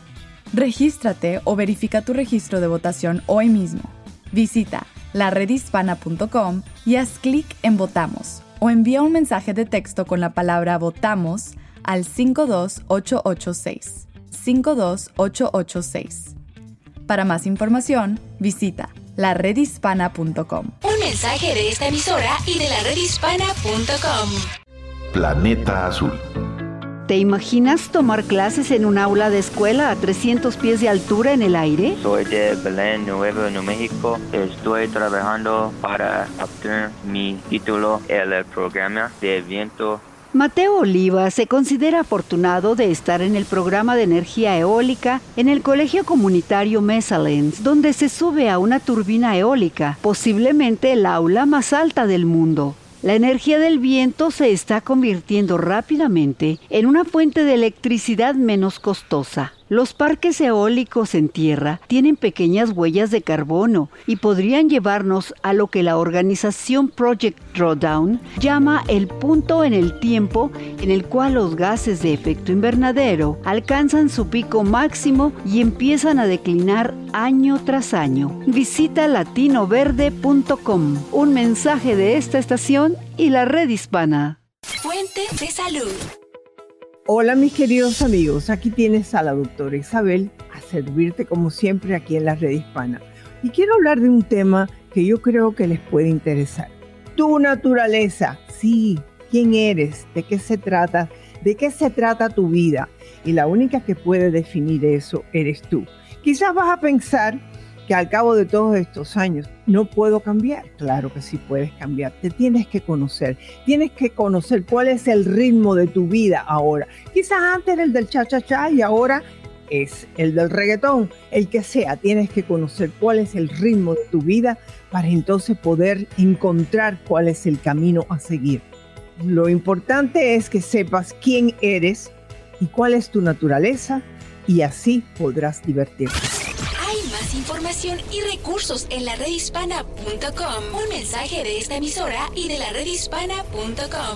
Regístrate o verifica tu registro de votación hoy mismo. Visita la red hispana punto com y haz clic en Votamos o envía un mensaje de texto con la palabra VOTAMOS al cinco dos ocho ocho seis. cinco dos ocho ocho seis. Para más información, visita la red hispana punto com. Un mensaje de esta emisora y de la red hispana punto com. Planeta Azul. ¿Te imaginas tomar clases en un aula de escuela a trescientos pies de altura en el aire? Soy de Belén, Nuevo México. Estoy trabajando para obtener mi título en el programa de viento. Mateo Oliva se considera afortunado de estar en el programa de energía eólica en el Colegio Comunitario Mesalens, donde se sube a una turbina eólica, posiblemente el aula más alta del mundo. La energía del viento se está convirtiendo rápidamente en una fuente de electricidad menos costosa. Los parques eólicos en tierra tienen pequeñas huellas de carbono y podrían llevarnos a lo que la organización Project Drawdown llama el punto en el tiempo en el cual los gases de efecto invernadero alcanzan su pico máximo y empiezan a declinar año tras año. Visita latino verde punto com. Un mensaje de esta estación y la red hispana. Fuente de salud. Hola mis queridos amigos, aquí tienes a la doctora Isabel a servirte como siempre aquí en la red hispana. Y quiero hablar de un tema que yo creo que les puede interesar. Tu naturaleza, sí, ¿quién eres? ¿De qué se trata? ¿De qué se trata tu vida? Y la única que puede definir eso eres tú. Quizás vas a pensar que al cabo de todos estos años no puedo cambiar. Claro que sí puedes cambiar. Te tienes que conocer. Tienes que conocer cuál es el ritmo de tu vida ahora. Quizás antes era el del cha-cha-cha y ahora es el del reggaetón. El que sea, tienes que conocer cuál es el ritmo de tu vida para entonces poder encontrar cuál es el camino a seguir. Lo importante es que sepas quién eres y cuál es tu naturaleza y así podrás divertirte. Hay más información y recursos en la red hispana punto com. Un mensaje de esta emisora y de la red hispana punto com.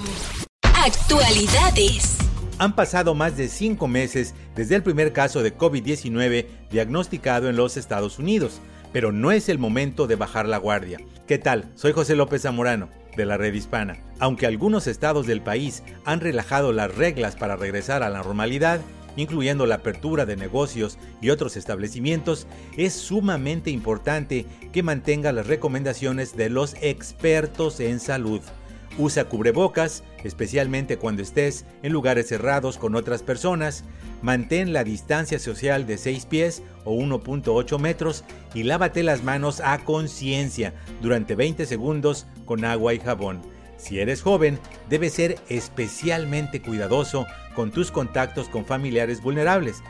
Actualidades. Han pasado más de cinco meses desde el primer caso de COVID diecinueve diagnosticado en los Estados Unidos, pero no es el momento de bajar la guardia. ¿Qué tal? Soy José López Zamorano, de la Red Hispana. Aunque algunos estados del país han relajado las reglas para regresar a la normalidad, incluyendo la apertura de negocios y otros establecimientos, es sumamente importante que mantenga las recomendaciones de los expertos en salud. Usa cubrebocas, especialmente cuando estés en lugares cerrados con otras personas. Mantén la distancia social de seis pies o uno punto ocho metros y lávate las manos a conciencia durante veinte segundos con agua y jabón. Si eres joven, debes ser especialmente cuidadoso con tus contactos con familiares vulnerables.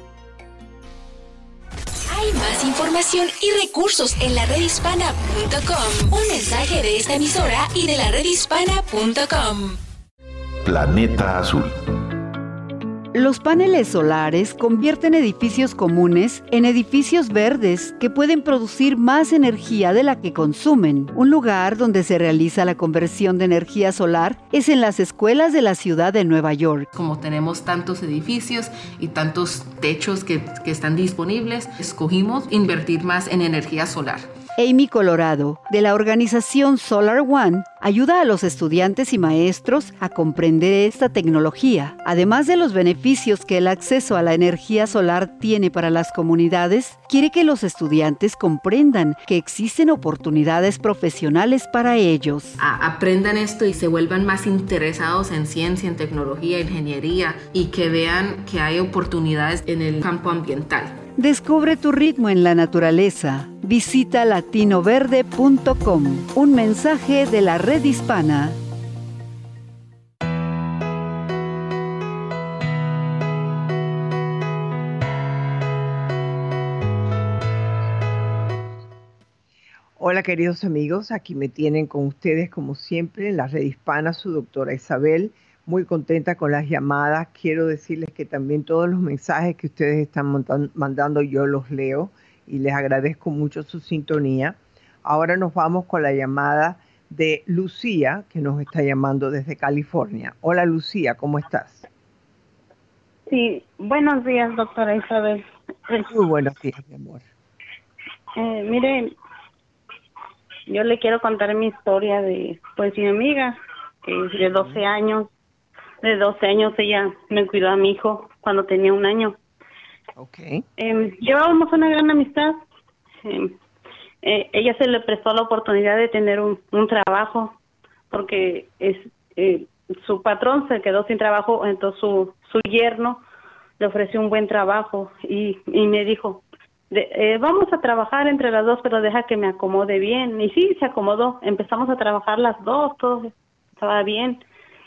Hay más información y recursos en la red hispana punto com. Un mensaje de esta emisora y de la red hispana punto com. Planeta Azul. Los paneles solares convierten edificios comunes en edificios verdes que pueden producir más energía de la que consumen. Un lugar donde se realiza la conversión de energía solar es en las escuelas de la ciudad de Nueva York. Como tenemos tantos edificios y tantos techos que, que están disponibles, escogimos invertir más en energía solar. Amy Colorado, de la organización Solar One, ayuda a los estudiantes y maestros a comprender esta tecnología. Además de los beneficios que el acceso a la energía solar tiene para las comunidades, quiere que los estudiantes comprendan que existen oportunidades profesionales para ellos. A- aprendan esto y se vuelvan más interesados en ciencia, en tecnología, ingeniería y que vean que hay oportunidades en el campo ambiental. Descubre tu ritmo en la naturaleza. Visita latino verde punto com. Un mensaje de la Red Hispana. Hola queridos amigos, aquí me tienen con ustedes como siempre en la red hispana su doctora Isabel, muy contenta con las llamadas. Quiero decirles que también todos los mensajes que ustedes están mandando yo los leo y les agradezco mucho su sintonía. Ahora nos vamos con la llamada de Lucía, que nos está llamando desde California. Hola Lucía, ¿cómo estás? Sí, buenos días doctora Isabel. Muy buenos días, mi amor. Eh, mire, yo le quiero contar mi historia de, pues, mi amiga, que es de doce años. De doce años ella me cuidó a mi hijo cuando tenía un año. Okay. Eh, llevábamos una gran amistad. Eh, eh, ella se le prestó la oportunidad de tener un, un trabajo porque es eh, su patrón se quedó sin trabajo, entonces su, su yerno le ofreció un buen trabajo y, y me dijo, de, eh, vamos a trabajar entre las dos, pero deja que me acomode bien. Y sí, se acomodó. Empezamos a trabajar las dos, todo estaba bien.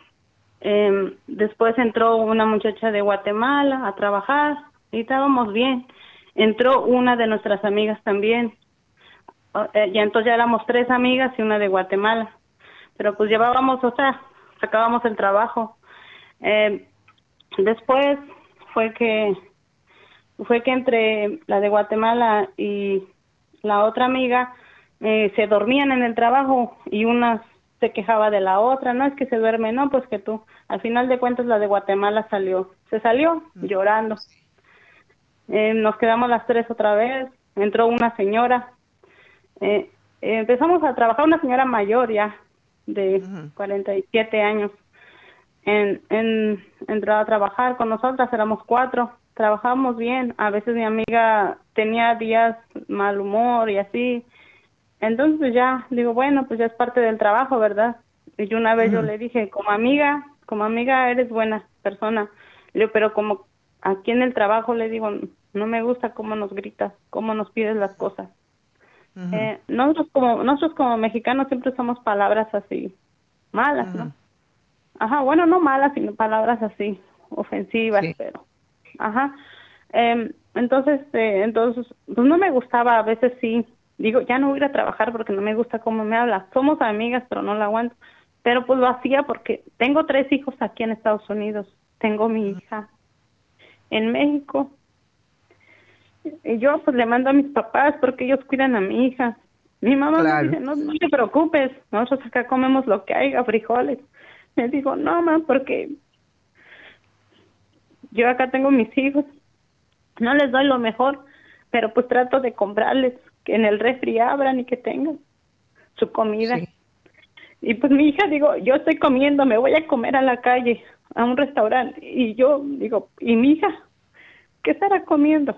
Eh, después entró una muchacha de Guatemala a trabajar y estábamos bien. Entró una de nuestras amigas también. Eh, ya entonces ya éramos tres amigas y una de Guatemala. Pero pues llevábamos, o sea, sacábamos el trabajo. Eh, después fue que fue que entre la de Guatemala y la otra amiga eh, se dormían en el trabajo y una se quejaba de la otra, no es que se duerme, no, pues que tú. Al final de cuentas la de Guatemala salió, se salió llorando. Eh, nos quedamos las tres otra vez, entró una señora, eh, eh, empezamos a trabajar una señora mayor ya, de uh-huh. cuarenta y siete años, en, en, entró a trabajar con nosotras, éramos cuatro. Trabajábamos bien, a veces mi amiga tenía días mal humor y así, entonces pues ya, digo, bueno, pues ya es parte del trabajo, ¿verdad? Y una vez uh-huh. yo le dije, como amiga, como amiga eres buena persona, le digo, pero como aquí en el trabajo, le digo, no me gusta cómo nos gritas, cómo nos pides las cosas. Uh-huh. Eh, nosotros como nosotros como mexicanos siempre usamos palabras así, malas, uh-huh. ¿no? Ajá, bueno, no malas, sino palabras así, ofensivas, sí. pero... Ajá, eh, entonces, eh, entonces, pues no me gustaba, a veces sí, digo, ya no voy a ir a trabajar porque no me gusta cómo me habla, somos amigas, pero no la aguanto, pero pues lo hacía porque tengo tres hijos aquí en Estados Unidos, tengo mi hija en México, y yo pues le mando a mis papás porque ellos cuidan a mi hija, mi mamá claro. me dice, no, no te preocupes, nosotros acá comemos lo que haya, frijoles, me digo, no, mamá, porque... yo acá tengo mis hijos, no les doy lo mejor, pero pues trato de comprarles que en el refri abran y que tengan su comida. Sí. Y pues mi hija, digo, yo estoy comiendo, me voy a comer a la calle, a un restaurante, y yo digo, ¿y mi hija? ¿Qué estará comiendo?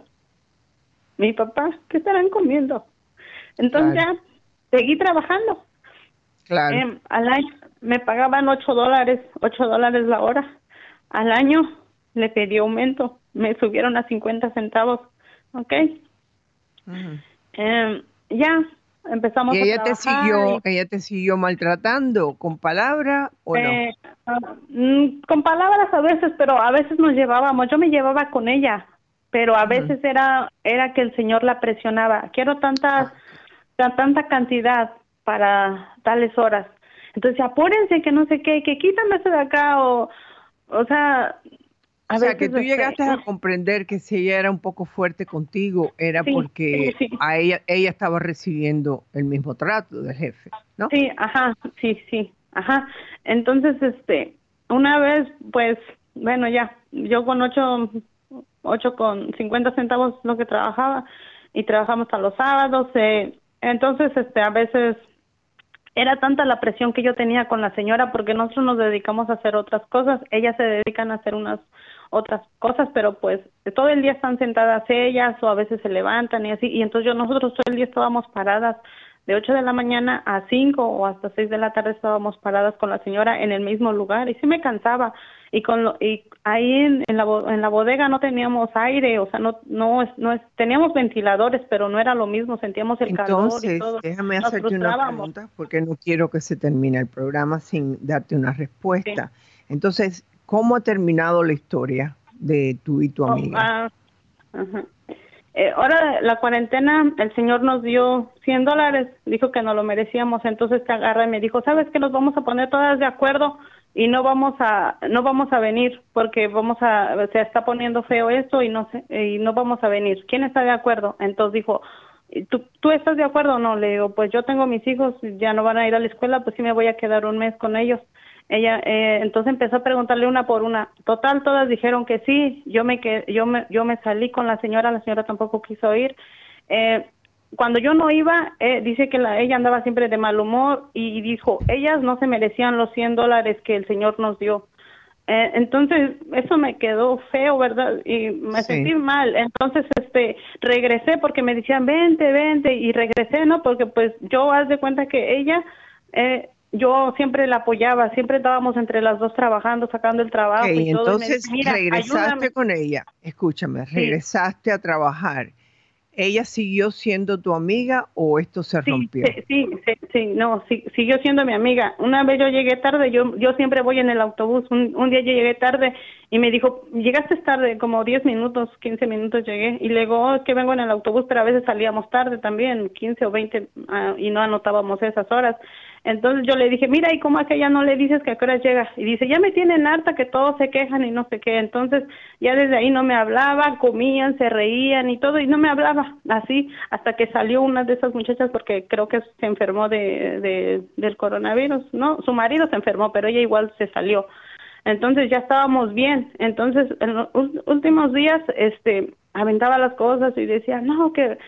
Mi papá, ¿qué estarán comiendo? Entonces claro. ya seguí trabajando. Claro. Eh, al año me pagaban ocho dólares, ocho dólares la hora. Al año le pedí aumento, me subieron a cincuenta centavos, ¿ok? Uh-huh. Eh, ya empezamos ¿Y ella a te trabajar. siguió, y, ella te siguió maltratando con palabras o eh, no? Uh, con palabras a veces, pero a veces nos llevábamos, yo me llevaba con ella, pero a uh-huh. veces era era que el señor la presionaba, quiero tanta, uh-huh. tanta cantidad para tales horas, entonces apúrense que no sé qué, que quítame eso de acá, o, o sea... O sea, que tú llegaste a comprender que si ella era un poco fuerte contigo, era sí, porque sí, sí. a ella ella estaba recibiendo el mismo trato del jefe, ¿no? Sí, ajá, sí, sí, ajá. Entonces, este, una vez, pues, bueno, ya, yo con ocho, ocho con cincuenta centavos lo que trabajaba, y trabajamos a los sábados, eh, entonces, este, a veces... era tanta la presión que yo tenía con la señora porque nosotros nos dedicamos a hacer otras cosas, ellas se dedican a hacer unas otras cosas, pero pues todo el día están sentadas ellas o a veces se levantan y así, y entonces yo nosotros todo el día estábamos paradas de ocho de la mañana a cinco o hasta seis de la tarde estábamos paradas con la señora en el mismo lugar y sí me cansaba y con lo, y ahí en, en la en la bodega no teníamos aire, o sea, no no es, no es, teníamos ventiladores, pero no era lo mismo, sentíamos el Entonces, calor y todo. Déjame hacerte una pregunta porque no quiero que se termine el programa sin darte una respuesta. Sí. Entonces, ¿cómo ha terminado la historia de tú y tu amiga? Oh, uh, uh-huh. Eh, ahora la cuarentena, el señor nos dio cien dólares, dijo que no lo merecíamos, entonces te agarra y me dijo, ¿sabes qué? Nos vamos a poner todas de acuerdo y no vamos a no vamos a venir porque vamos a se está poniendo feo esto y no sé, y no vamos a venir. ¿Quién está de acuerdo? Entonces dijo, ¿tú, ¿tú estás de acuerdo o no? Le digo, pues yo tengo mis hijos, ya no van a ir a la escuela, pues sí me voy a quedar un mes con ellos. Ella eh, entonces empezó a preguntarle una por una. Total, todas dijeron que sí. Yo me que yo me yo me salí con la señora, la señora tampoco quiso ir. Eh, cuando yo no iba, eh, dice que la, ella andaba siempre de mal humor y, y dijo, ellas no se merecían los cien dólares que el señor nos dio. Eh, entonces, eso me quedó feo, ¿verdad? Y me Sí. sentí mal. Entonces, este, regresé porque me decían, vente, vente, y regresé, ¿no? Porque, pues, yo haz de cuenta que ella, eh, yo siempre la apoyaba, siempre estábamos entre las dos trabajando, sacando el trabajo Ok, y todo. y me entonces decía, "Mira, regresaste ayúdame". con ella. Escúchame, Sí. regresaste a trabajar. ¿Ella siguió siendo tu amiga o esto se rompió? Sí, sí, sí, sí, no, sí, siguió siendo mi amiga. Una vez yo llegué tarde, yo yo siempre voy en el autobús. Un, un día yo llegué tarde y me dijo, llegaste tarde, como diez minutos, quince minutos llegué. Y le digo, oh, es que vengo en el autobús, pero a veces salíamos tarde también, quince o veinte, uh, y no anotábamos esas horas. Entonces yo le dije, mira, ¿y cómo a que ya no le dices que a qué hora llega? Y dice, ya me tienen harta que todos se quejan y no sé qué. Entonces ya desde ahí no me hablaba, comían, se reían y todo, y no me hablaba así, hasta que salió una de esas muchachas, porque creo que se enfermó de, de del coronavirus, ¿no? Su marido se enfermó, pero ella igual se salió. Entonces ya estábamos bien. Entonces en los últimos días, este, aventaba las cosas y decía, no, que...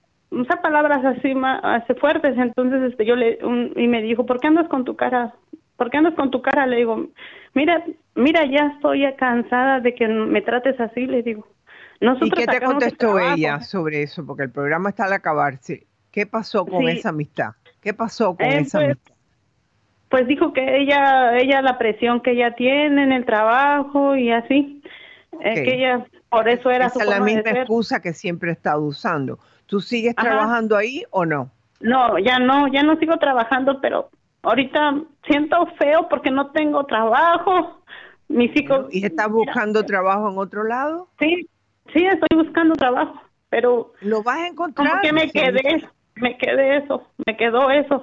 usa palabras así más así fuertes. Entonces este yo le un, y me dijo, ¿por qué andas con tu cara? ¿Por qué andas con tu cara? Le digo, mira, mira, ya estoy cansada de que me trates así, le digo. Nosotros ¿Y qué te sacamos el contestó trabajo. ella sobre eso? Porque el programa está al acabarse. ¿Qué pasó con Sí. esa amistad? ¿Qué pasó con Eh, esa pues, amistad? Pues dijo que ella, ella la presión que ella tiene en el trabajo y así, eh, Ok. que ella, por eso era su Esa es la forma de misma ser. excusa que siempre he estado usando. ¿Tú sigues Ajá. trabajando ahí o no? No, ya no, ya no sigo trabajando, pero ahorita siento feo porque no tengo trabajo. Mis hijos. ¿Y estás buscando trabajo en otro lado? Sí, sí, estoy buscando trabajo, pero lo vas a encontrar. Como que me sí. quedé, me quedé eso, me quedó eso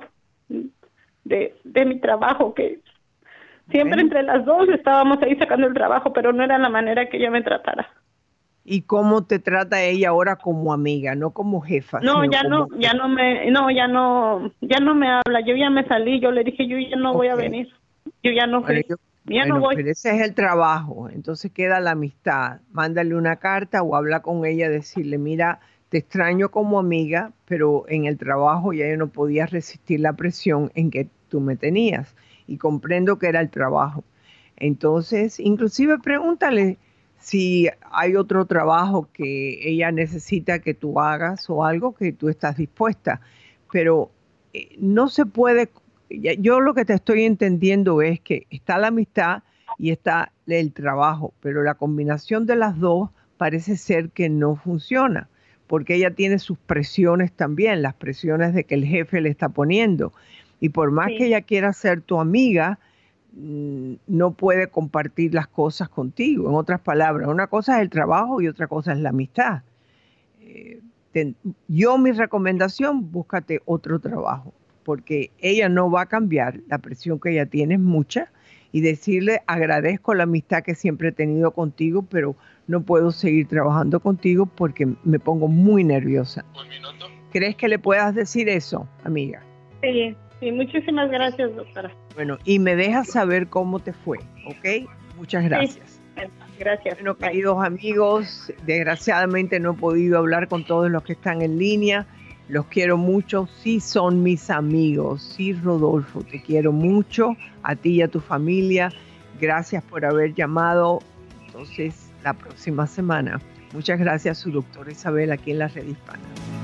de, de mi trabajo, que siempre Bueno. entre las dos estábamos ahí sacando el trabajo, pero no era la manera que ella me tratara. ¿Y cómo te trata ella ahora como amiga, no como jefa? No, sino ya como- no, ya no me, no, ya no, ya no me habla. Yo ya me salí, yo le dije, yo ya no voy a Ok. venir. Yo ya no Bueno, fui. yo- ya bueno, no voy. pero ese es el trabajo, entonces queda la amistad. Mándale una carta o habla con ella, decirle, mira, te extraño como amiga, pero en el trabajo ya yo no podía resistir la presión en que tú me tenías y comprendo que era el trabajo. Entonces, inclusive pregúntale si hay otro trabajo que ella necesita que tú hagas o algo que tú estás dispuesta, pero eh, no se puede. Ya- Yo lo que te estoy entendiendo es que está la amistad y está el trabajo, pero la combinación de las dos parece ser que no funciona, porque ella tiene sus presiones también, las presiones de que el jefe le está poniendo. Y por más Sí. que ella quiera ser tu amiga, mm, no puede compartir las cosas contigo. En otras palabras, una cosa es el trabajo y otra cosa es la amistad. Eh, ten- yo mi recomendación, búscate otro trabajo, porque ella no va a cambiar, la presión que ella tiene es mucha, y decirle agradezco la amistad que siempre he tenido contigo, pero no puedo seguir trabajando contigo porque me pongo muy nerviosa. ¿Crees que le puedas decir eso, amiga? Sí, sí, muchísimas gracias, doctora. Bueno, y me dejas saber cómo te fue, ¿ok? Muchas gracias. Sí, gracias. Bueno, queridos amigos, desgraciadamente no he podido hablar con todos los que están en línea. Los quiero mucho, sí son mis amigos. Sí, Rodolfo, te quiero mucho, a ti y a tu familia. Gracias por haber llamado. Entonces, la próxima semana. Muchas gracias, su doctora Isabel, aquí en la Red Hispana.